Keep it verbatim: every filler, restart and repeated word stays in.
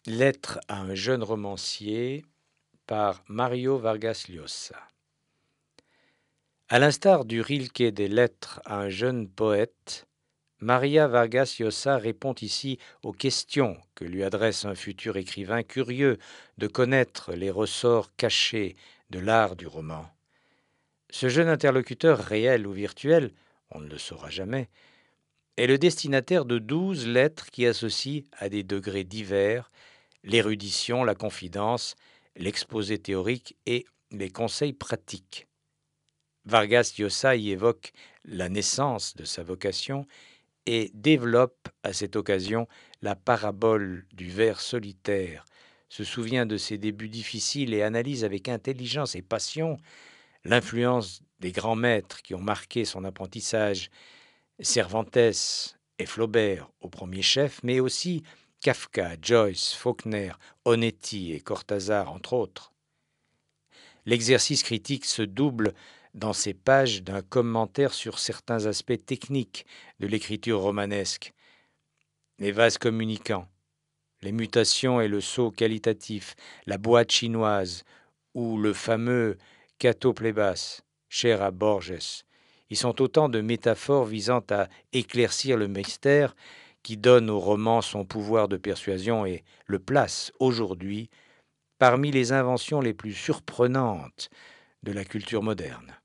Lettre à un jeune romancier par Mario Vargas Llosa. À l'instar du Rilke des lettres à un jeune poète, Maria Vargas Llosa répond ici aux questions que lui adresse un futur écrivain curieux de connaître les ressorts cachés de l'art du roman. Ce jeune interlocuteur réel ou virtuel, on ne le saura jamais, est le destinataire de douze lettres qui associent à des degrés divers l'érudition, la confidence, l'exposé théorique et les conseils pratiques. Vargas Llosa y évoque la naissance de sa vocation et développe à cette occasion la parabole du vers solitaire, se souvient de ses débuts difficiles et analyse avec intelligence et passion l'influence des grands maîtres qui ont marqué son apprentissage, Cervantes et Flaubert au premier chef, mais aussi Kafka, Joyce, Faulkner, Onetti et Cortázar, entre autres. L'exercice critique se double dans ces pages d'un commentaire sur certains aspects techniques de l'écriture romanesque, les vases communicants, les mutations et le saut qualitatif, la boîte chinoise ou le fameux catoplébas, cher à Borges. Ils sont autant de métaphores visant à éclaircir le mystère qui donne au roman son pouvoir de persuasion et le place aujourd'hui parmi les inventions les plus surprenantes de la culture moderne.